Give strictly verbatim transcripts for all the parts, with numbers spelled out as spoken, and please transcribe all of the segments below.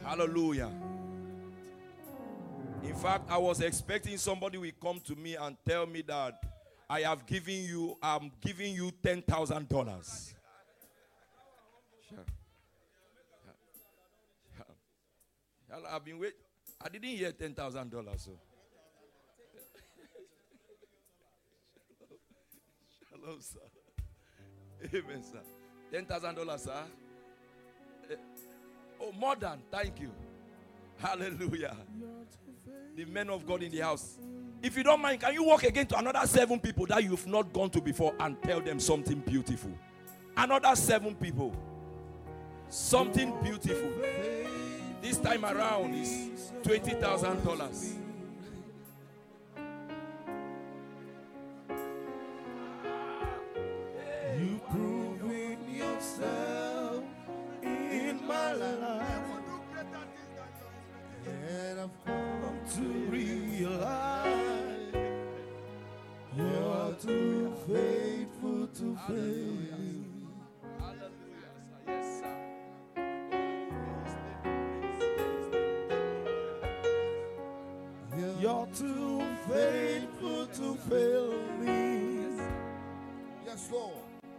Hallelujah. In fact, I was expecting somebody will come to me and tell me that I have given you, I'm giving you ten thousand dollars. Sure. I've been waiting. I didn't hear ten thousand dollars. So. Shalom, sir. Amen, sir. ten thousand dollars, sir. Oh, more than. Thank you. Hallelujah. The men of God in the house. If you don't mind, can you walk again to another seven people that you've not gone to before and tell them something beautiful? Another seven people. Something beautiful. This time around is twenty thousand dollars. You proven yourself in my life. And I've come to realize you're too faithful to fail. Yes, sir. You're too faithful to fail me. Yes, Lord.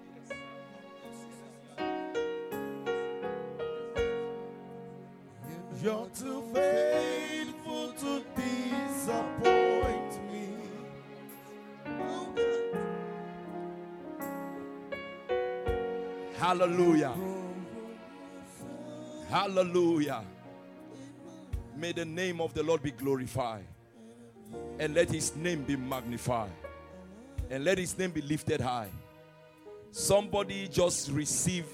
You're too faithful to disappoint me. Hallelujah. Hallelujah. May the name of the Lord be glorified. And let his name be magnified. And let his name be lifted high. Somebody just received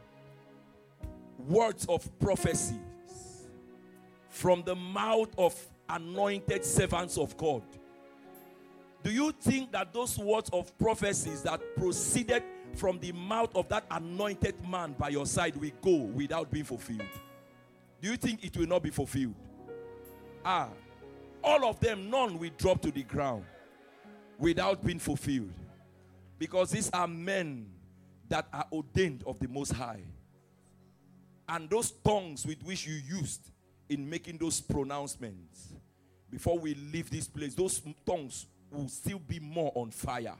words of prophecy from the mouth of anointed servants of God. Do you think that those words of prophecies that proceeded from the mouth of that anointed man by your side will go without being fulfilled? Do you think it will not be fulfilled? Ah, all of them, none will drop to the ground without being fulfilled. Because these are men that are ordained of the Most High. And those tongues with which you used in making those pronouncements, before we leave this place, those tongues will still be more on fire.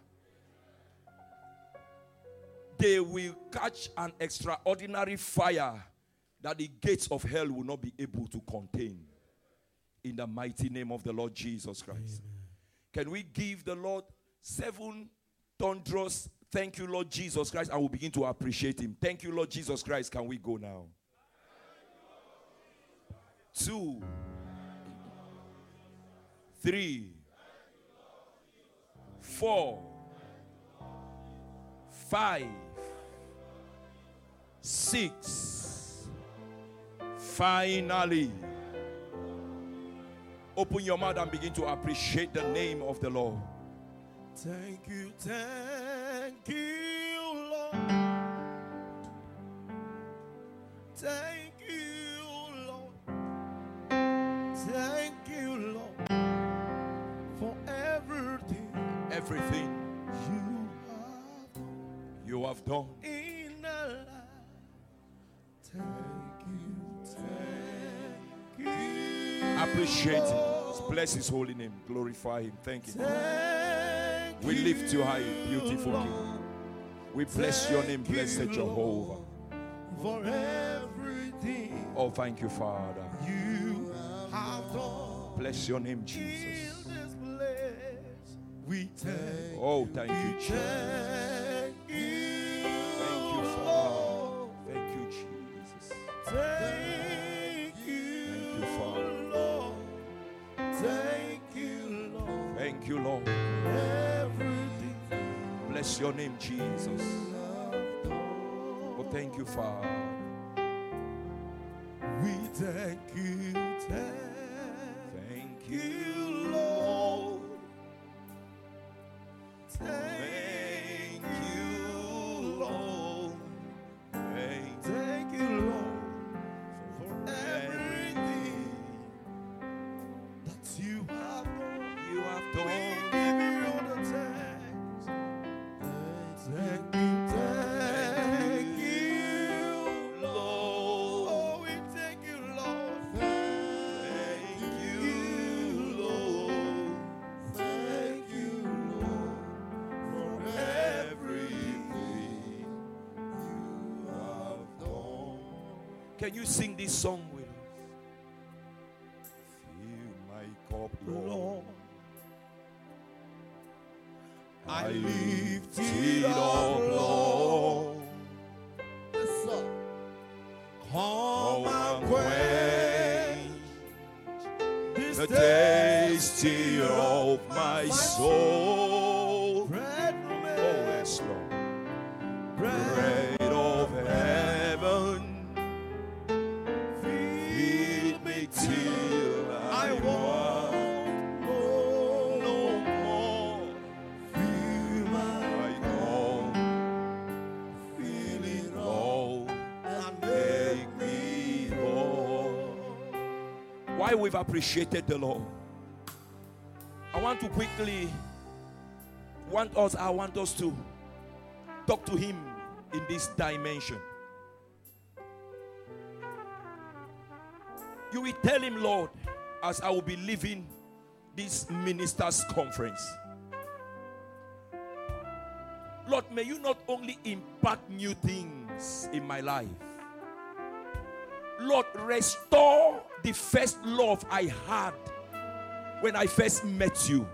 They will catch an extraordinary fire that the gates of hell will not be able to contain. In the mighty name of the Lord Jesus Christ. Amen. Can we give the Lord seven thunderous thank you, Lord Jesus Christ, and we'll begin to appreciate him. Thank you, Lord Jesus Christ. Can we go now? Two, three, four, five, six. Finally, open your mouth and begin to appreciate the name of the Lord. Thank you, thank you, Lord. Thank you, Lord. Thank you, Lord, for everything, everything you have done, you have done in our life. Thank you, thank you. Appreciate him. Bless his holy name. Glorify him. Thank you. Thank we lift you high, beautiful Lord. King. We bless Thank your name, blessed you, Jehovah. For everything. Oh, thank you, Father. You have done. Bless your name, Jesus. In this place, we thank oh, thank you, Jesus. Thank you, thank you, Father. Thank you, Jesus. Thank you, thank you, Father. Lord. Thank you, Lord. Thank you, Lord. Everything. Bless your name, Jesus. Oh, thank you, Father. We thank you, thank, thank you, you, Lord. Thank you, Lord. Thank, thank you, Lord, for everything that you have done. You have We done. give you all the thanks. Thank you, thank you, Lord. Oh, we thank you, Lord, Can you sing this song with us? Fill my cup, Lord. I lift it up, Lord. Come and quench the tasty of my soul. Bread from Oh, heaven, yes, Lord. bread Bread of heaven, feed me till I, I want want no more. Fill my I come, feeling low, and make me whole. Why we've appreciated the Lord. I want to quickly want us, I want us to talk to Him in this dimension. You will tell Him, Lord, as I will be leaving this ministers' conference, Lord, may you not only impact new things in my life, Lord, restore the first love I had when I first met you.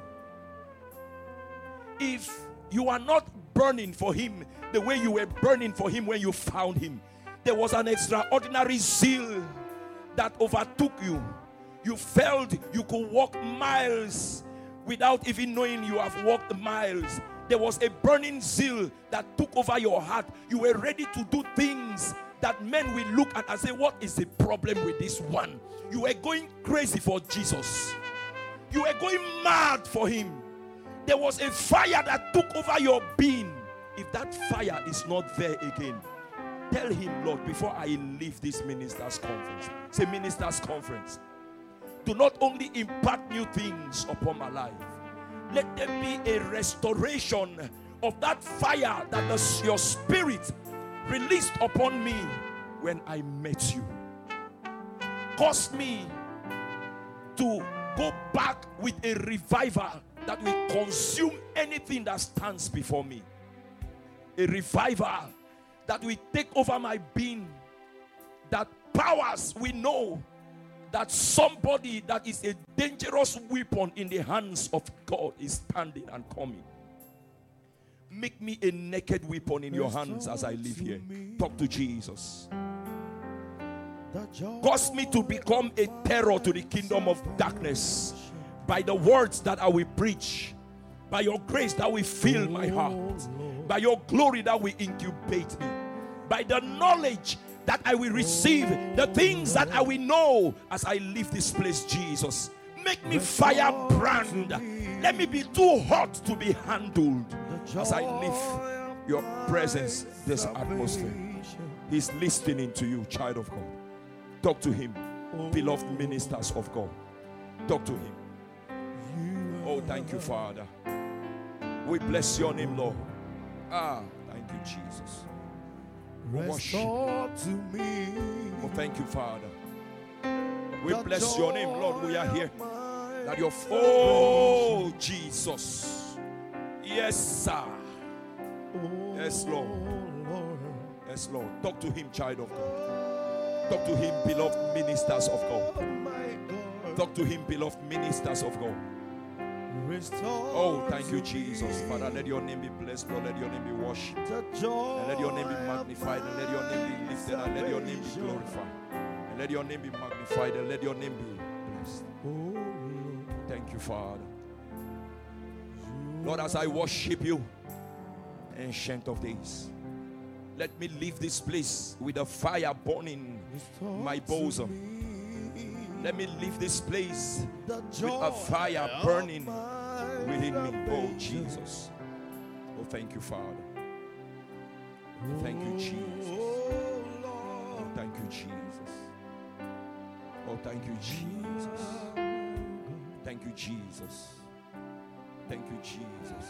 If you are not burning for Him the way you were burning for Him when you found Him, there was an extraordinary zeal that overtook you. You felt you could walk miles without even knowing you have walked miles. There was a burning zeal that took over your heart. You were ready to do things that men will look at and say, what is the problem with this one? You were going crazy for Jesus. You were going mad for Him. There was a fire that took over your being. If that fire is not there again, tell Him, Lord, before I leave this ministers' conference, say ministers' conference, do not only impart new things upon my life, let there be a restoration of that fire that the, your spirit released upon me when I met you. Cause me to go back with a revival that will consume anything that stands before me. A revival that will take over my being. That powers we know that somebody that is a dangerous weapon in the hands of God is standing and coming. Make me a naked weapon in your hands as I live here. Talk to Jesus. Cause me to become a terror to the kingdom of darkness by the words that I will preach, by your grace that will fill my heart, by your glory that will incubate me, by the knowledge that I will receive, the things that I will know as I leave this place, Jesus. Make me firebrand. Let me be too hot to be handled as I leave your presence, this atmosphere. He's listening to you, child of God. Talk to Him, beloved ministers of God. Talk to Him. Oh, thank you, Father. We bless your name, Lord. Ah, thank you, Jesus. restore to me. Oh, thank you, Father. We bless your name, Lord. We are here. That your oh Jesus. Yes, sir. Yes, Lord. Yes, Lord. Talk to Him, child of God. Talk to Him, beloved ministers of God. Talk to Him, beloved ministers of God. Oh, thank you, Jesus. Father, let your name be blessed, Lord. Let your name be worshipped. And let your name be magnified. And let your name be lifted. And let your name be glorified. And let your name be magnified. And let your name be blessed. Thank you, Father. Lord, as I worship you, Ancient of Days, let me leave this place with a fire burning my bosom. Let me leave this place with a fire burning within me. Oh, Jesus. Oh, thank you, Father. Oh, thank you, Jesus. Oh, thank you, Jesus. Oh, thank you, Jesus. Thank you, Jesus. Thank you, Jesus.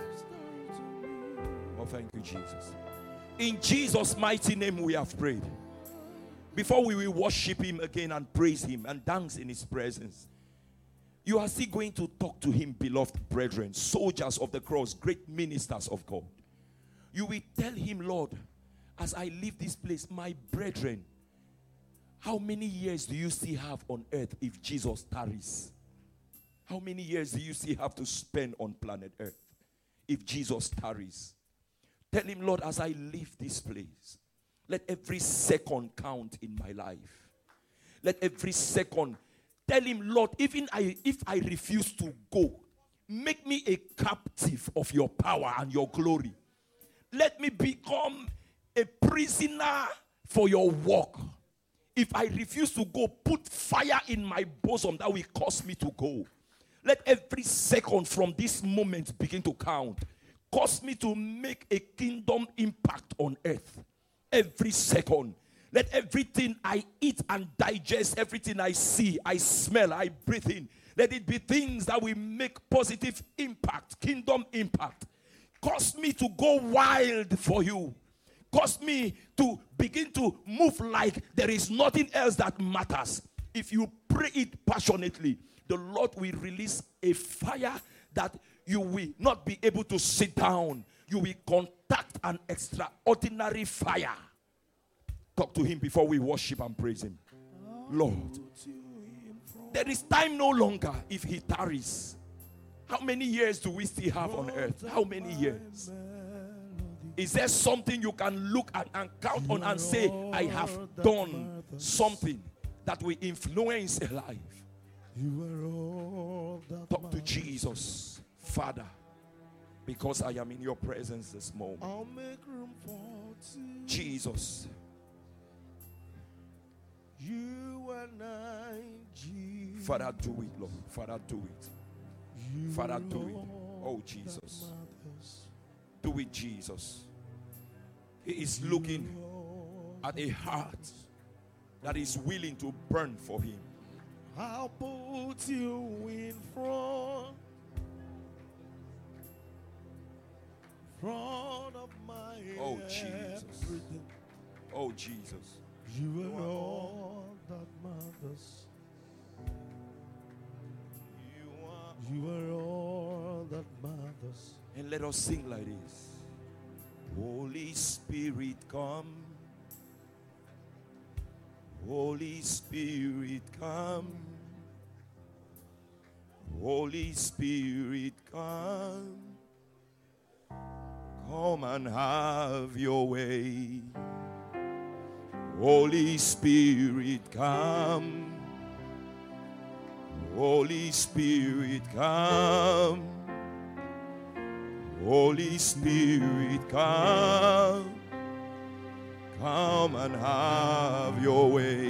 Oh, thank you, Jesus. In Jesus' mighty name we have prayed. Before we will worship Him again and praise Him and dance in His presence, you are still going to talk to Him, beloved brethren, soldiers of the cross, great ministers of God. You will tell Him, Lord, as I leave this place, my brethren, How many years do you still have on earth if Jesus tarries? How many years do you still have to spend on planet earth if Jesus tarries? Tell him, Lord, as I leave this place, let every second count in my life. Let every second. Tell him, Lord, even I, if I refuse to go, make me a captive of your power and your glory. Let me become a prisoner for your work. If I refuse to go, put fire in my bosom that will cause me to go. Let every second from this moment begin to count. Cause me to make a kingdom impact on earth. Every second. Let everything I eat and digest, everything I see, I smell, I breathe in, let it be things that will make positive impact, kingdom impact. Cause me to go wild for you. Cause me to begin to move like there is nothing else that matters. If you pray it passionately, the Lord will release a fire that you will not be able to sit down. You will contact an extraordinary fire. Talk to him before we worship and praise him. Lord, there is time no longer if he tarries. How many years do we still have on earth? How many years? Is there something you can look at and count on and say, I have done something that will influence a life? Talk to Jesus, Father, because I am in your presence this moment. Jesus. You and I, Jesus. Father, do it, Lord. Father, do it. You Father, do it. Oh, Jesus. Do it, Jesus. He is looking at a heart that is willing to burn for him. I'll put you in front, front of my Oh, Jesus. everything. Oh, Jesus. You are all that matters. You are, you are all that matters. And let us sing like this. Holy Spirit, come. Holy Spirit, come. Holy Spirit, come. Come and have your way. Holy Spirit, come. Holy Spirit, come. Holy Spirit, come. Come and have your way.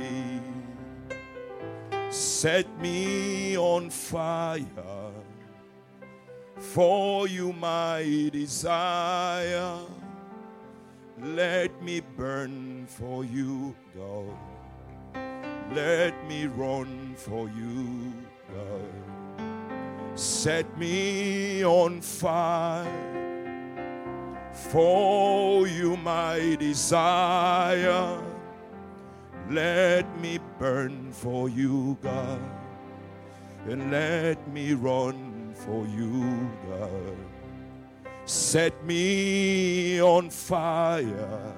Set me on fire. For you my desire. Let me burn for you, God. Let me run for you, God. Set me on fire. For you my desire. Let me burn for you, God. And let me run for you, God. Set me on fire.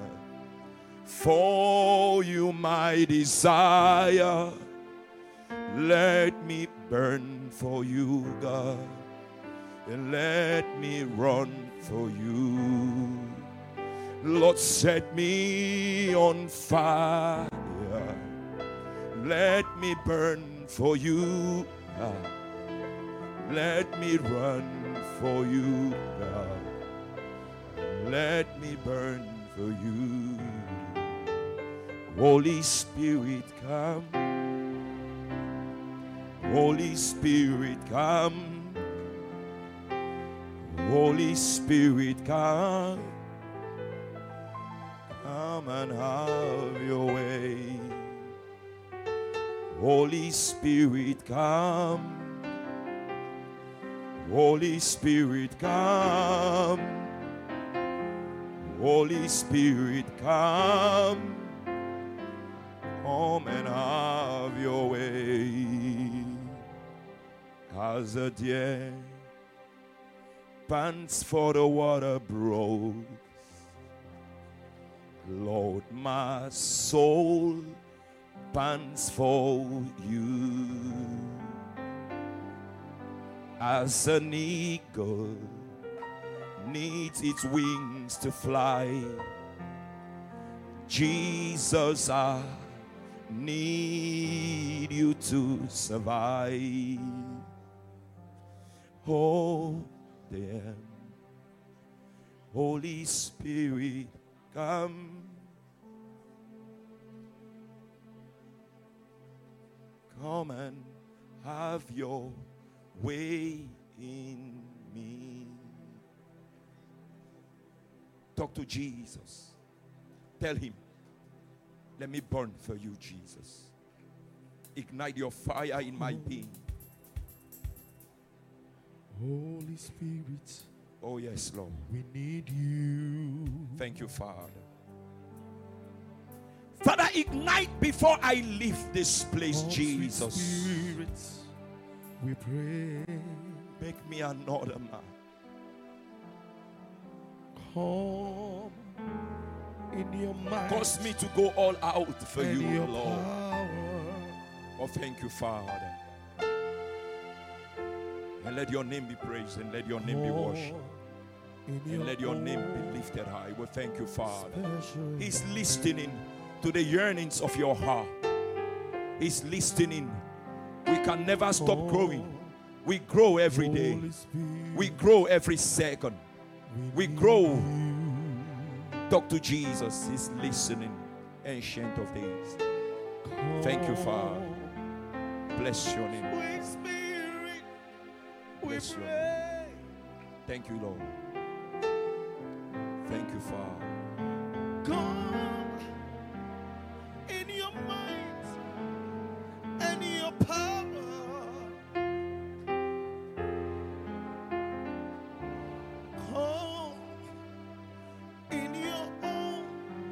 For you my desire. Let me burn for you, God. And let me run for you. Lord, set me on fire. Let me burn for you, God. Let me run for you, God. Let me burn for you. Holy Spirit, come. Holy Spirit, come. Holy Spirit, come. Come and have your way. Holy Spirit, come. Holy Spirit, come. Holy Spirit, come. Come and have your way. As the deer pants for the water brooks, Lord, my soul pants for you. As an eagle needs its wings to fly, Jesus, I need you to survive. Oh, then, Holy Spirit, come. Come and have your way in me. Talk to Jesus. Tell him, let me burn for you, Jesus. Ignite your fire in my being. Holy Spirit, oh yes, Lord, we need you. Thank you, Father. Father, ignite before I leave this place, Oh, Jesus. Spirit, we pray. Make me another man. Come in your might. Cause me to go all out for and you, your Lord. power. Oh, thank you, Father. And let your name be praised and let your name be worshipped. And let your name be lifted high. Well, thank you, Father. Special. He's listening to the yearnings of your heart. He's listening. We can never stop growing. We grow every day. Holy Spirit, We grow every second. We need grow. you. Talk to Jesus. He's listening. Ancient of days. Thank you, Father. Bless your name. Sweet Spirit, we Bless your pray. Thank you, Lord. Thank you, Father. Come in your might and your power. Come in your own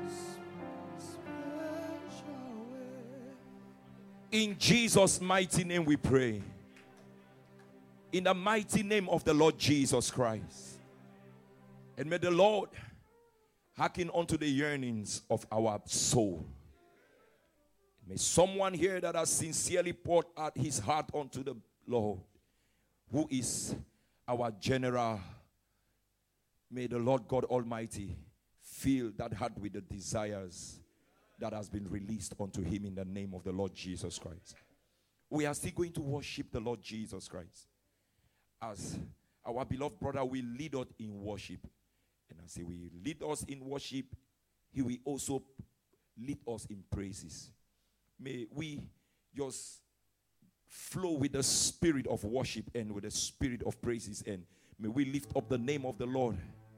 special way. In Jesus' mighty name we pray. In the mighty name of the Lord Jesus Christ. And may the Lord hearken unto the yearnings of our soul. May someone here that has sincerely poured out his heart unto the Lord, who is our general, may the Lord God Almighty fill that heart with the desires that has been released unto him in the name of the Lord Jesus Christ. We are still going to worship the Lord Jesus Christ. As our beloved brother will lead us in worship. And as he will lead us in worship, he will also lead us in praises. May we just flow with the spirit of worship and with the spirit of praises. And may we lift up the name of the Lord.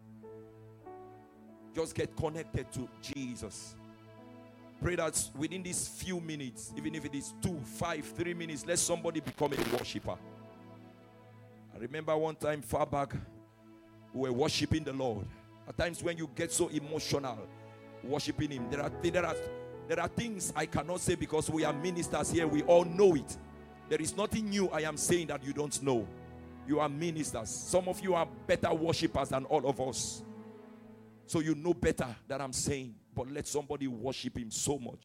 Just get connected to Jesus. Pray that within these few minutes, even if it is two, five, three minutes, let somebody become a worshiper. I remember one time far back, we were worshiping the Lord. At times when you get so emotional worshiping him, there are, there are, there are things I cannot say because we are ministers here. We all know it. There is nothing new I am saying that you don't know. You are ministers. Some of you are better worshipers than all of us. So you know better that I'm saying. But let somebody worship him so much.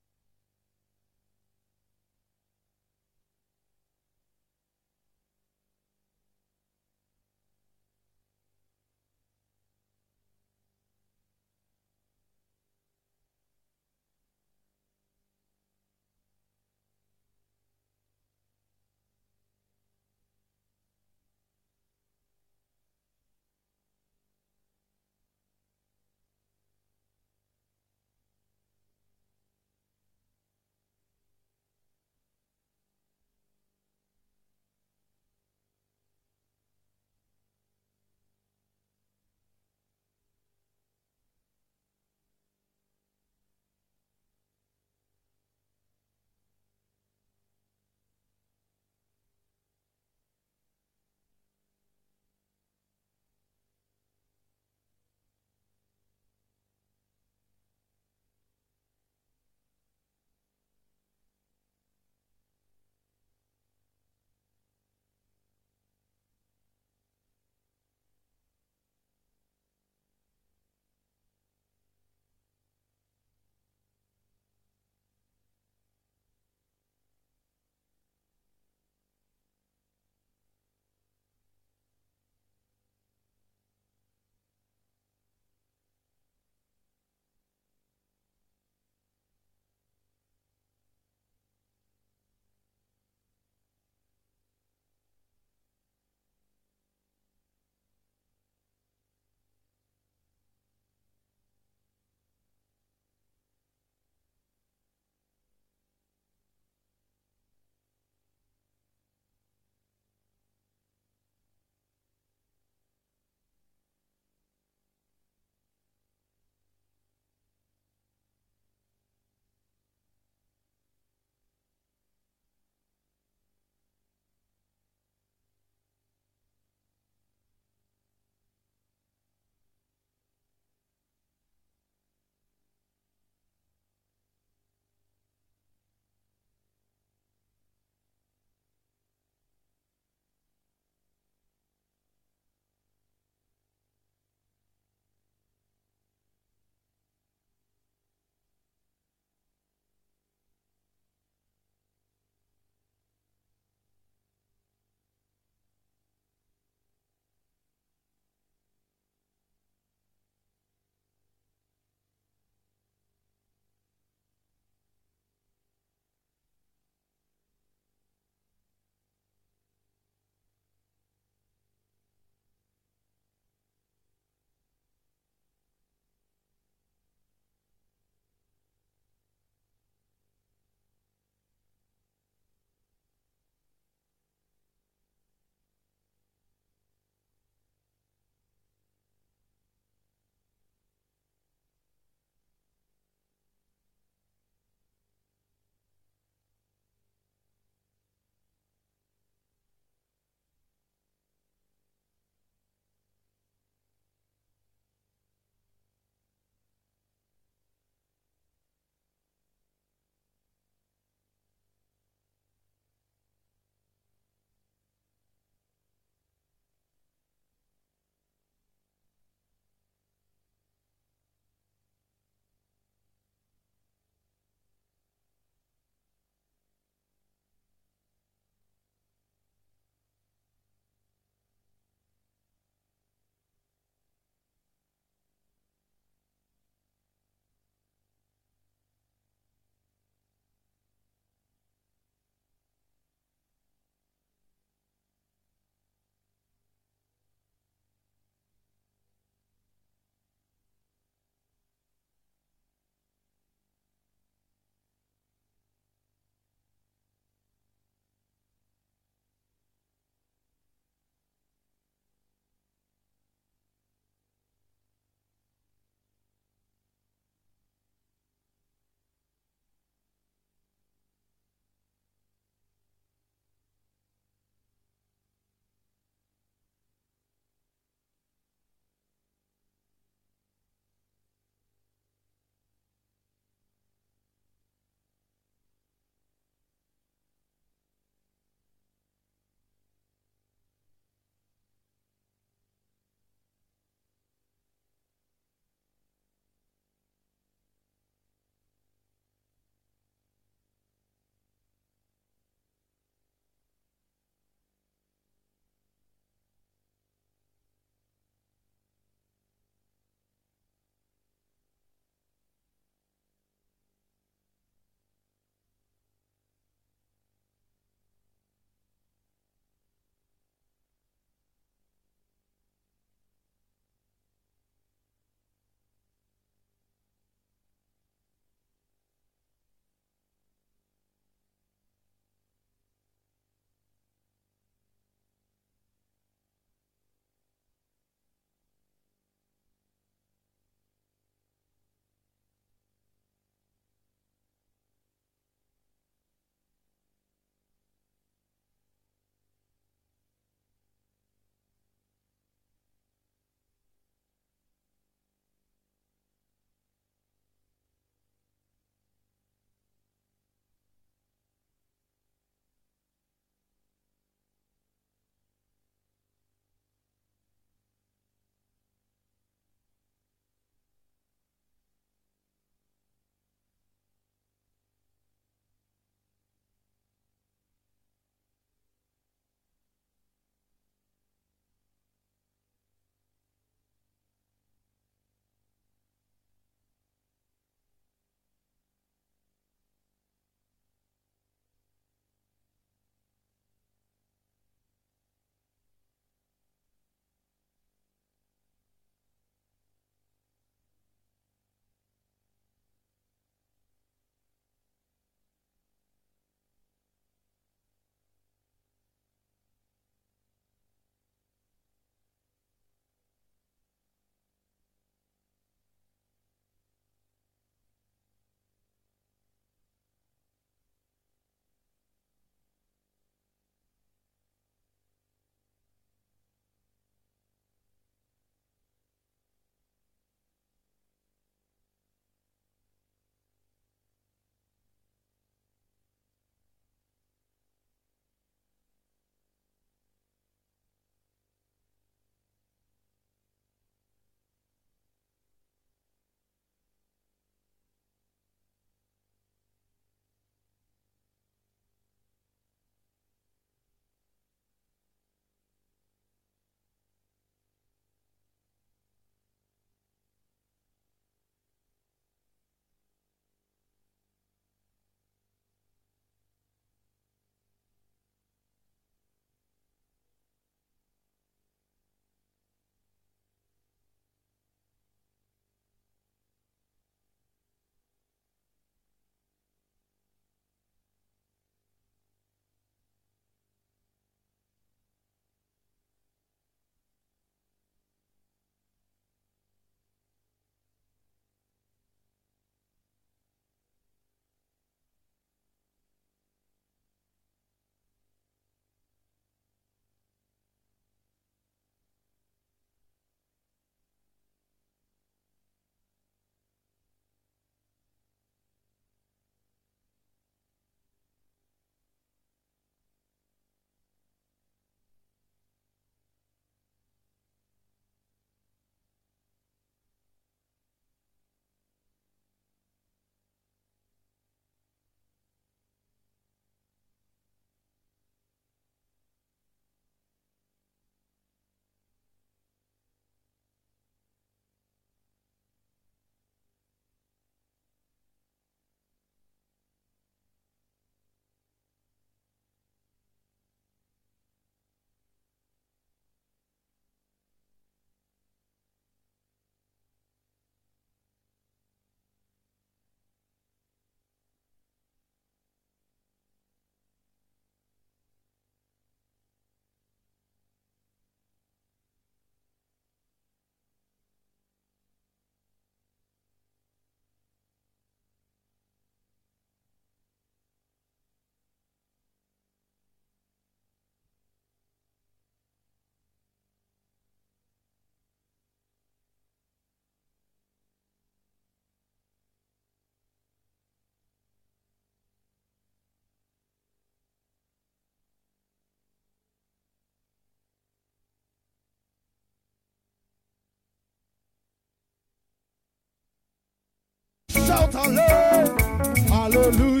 shout hallelujah. Hallelujah.